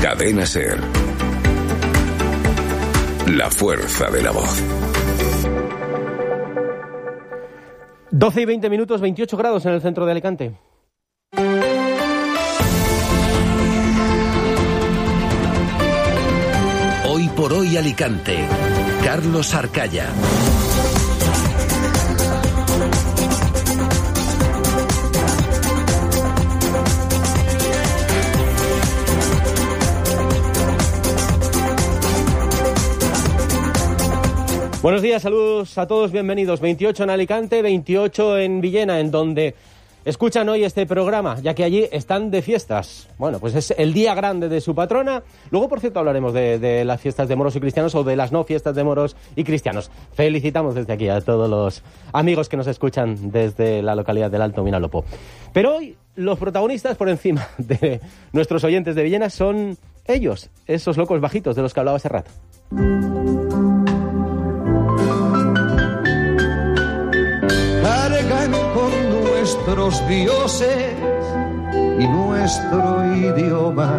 Cadena SER. La fuerza de la voz. 12 y 20 minutos, 28 grados en el centro de Alicante. Hoy por hoy Alicante. Carlos Arcaya. Buenos días, saludos a todos, bienvenidos. 28 en Alicante, 28 en Villena, en donde escuchan hoy este programa, ya que allí están de fiestas. Bueno, pues es el día grande de su patrona. Luego, por cierto, hablaremos de las fiestas de moros y cristianos o de las no fiestas de moros y cristianos. Felicitamos desde aquí a todos los amigos que nos escuchan desde la localidad del Alto Vinalopó. Pero hoy los protagonistas por encima de nuestros oyentes de Villena son ellos, esos locos bajitos de los que hablaba hace rato. Cargan con nuestros dioses y nuestro idioma,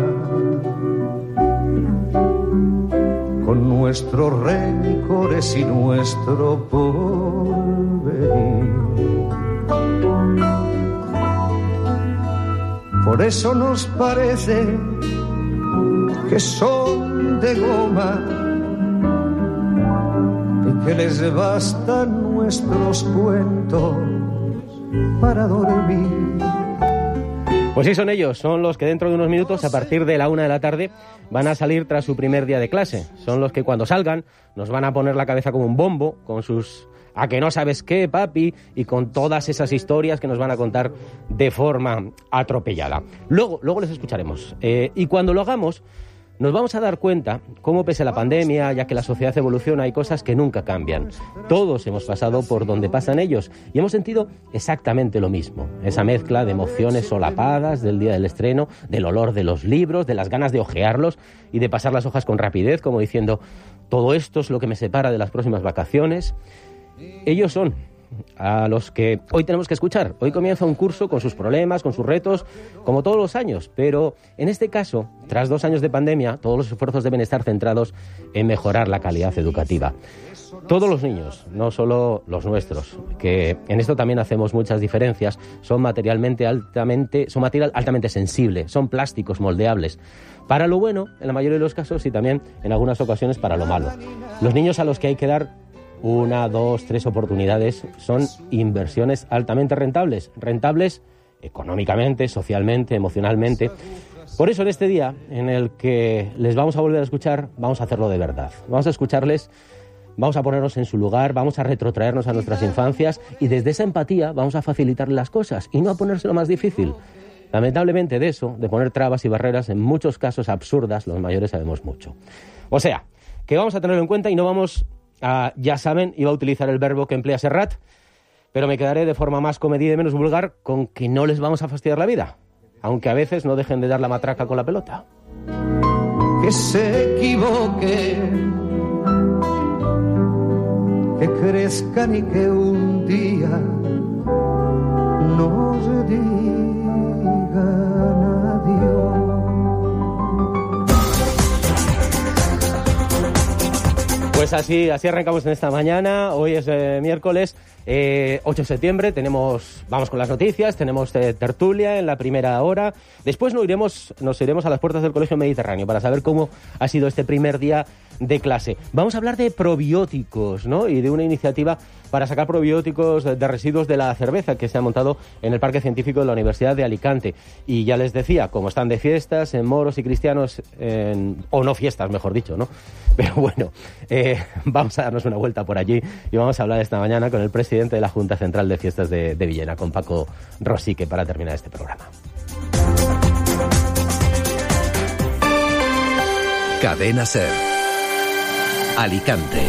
con nuestros rencores y nuestro porvenir. Por eso nos parece que son de goma y que les bastan nuestros cuentos para dormir. Pues sí, son ellos, son los que dentro de unos minutos, a partir de la 1 de la tarde, van a salir tras su primer día de clase. Son los que cuando salgan nos van a poner la cabeza como un bombo, con sus "a que no sabes qué, papi", y con todas esas historias que nos van a contar de forma atropellada. Luego les escucharemos. Y cuando lo hagamos, nos vamos a dar cuenta cómo, pese a la pandemia, ya que la sociedad evoluciona, hay cosas que nunca cambian. Todos hemos pasado por donde pasan ellos y hemos sentido exactamente lo mismo. Esa mezcla de emociones solapadas del día del estreno, del olor de los libros, de las ganas de hojearlos y de pasar las hojas con rapidez, como diciendo, todo esto es lo que me separa de las próximas vacaciones. Ellos son a los que hoy tenemos que escuchar. Hoy comienza un curso con sus problemas, con sus retos, como todos los años, pero en este caso, tras 2 años de pandemia, todos los esfuerzos deben estar centrados en mejorar la calidad educativa. Todos los niños, no solo los nuestros, que en esto también hacemos muchas diferencias, son material altamente sensible, son plásticos moldeables, para lo bueno, en la mayoría de los casos, y también en algunas ocasiones para lo malo. Los niños a los que hay que dar 1, 2, 3 oportunidades son inversiones altamente rentables económicamente, socialmente, emocionalmente. Por eso en este día en el que les vamos a volver a escuchar, vamos a hacerlo de verdad. Vamos a escucharles, vamos a ponernos en su lugar, vamos a retrotraernos a nuestras infancias y desde esa empatía vamos a facilitarles las cosas y no a ponérselo más difícil. Lamentablemente de eso, de poner trabas y barreras, en muchos casos absurdas, los mayores sabemos mucho. O sea, que vamos a tenerlo en cuenta y no vamos ya saben, iba a utilizar el verbo que emplea Serrat, pero me quedaré de forma más comedida y menos vulgar con que no les vamos a fastidiar la vida, aunque a veces no dejen de dar la matraca con la pelota. Que se equivoquen, que crezcan y que un día nos digan adiós. Pues así arrancamos en esta mañana. Hoy es miércoles 8 de septiembre. Vamos con las noticias, tenemos tertulia en la primera hora. Después nos iremos a las puertas del Colegio Mediterráneo para saber cómo ha sido este primer día de clase. Vamos a hablar de probióticos, ¿no? Y de una iniciativa para sacar probióticos de residuos de la cerveza que se ha montado en el Parque Científico de la Universidad de Alicante. Y ya les decía, como están de fiestas en moros y cristianos, o no fiestas, mejor dicho, ¿no? Pero bueno, vamos a darnos una vuelta por allí y vamos a hablar esta mañana con el presidente de la Junta Central de Fiestas de Villena, con Paco Rosique, para terminar este programa. Cadena SER. Alicante.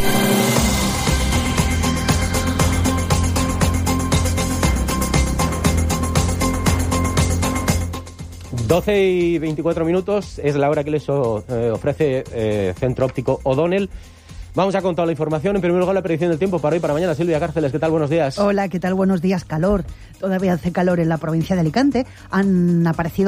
Doce y 24 minutos es la hora que les ofrece Centro Óptico O'Donnell. Vamos a contar la información. En primer lugar, la predicción del tiempo para hoy y para mañana. Silvia Cárceles, ¿qué tal? Buenos días. Hola, ¿qué tal? Buenos días. Calor. Todavía hace calor en la provincia de Alicante. Han aparecido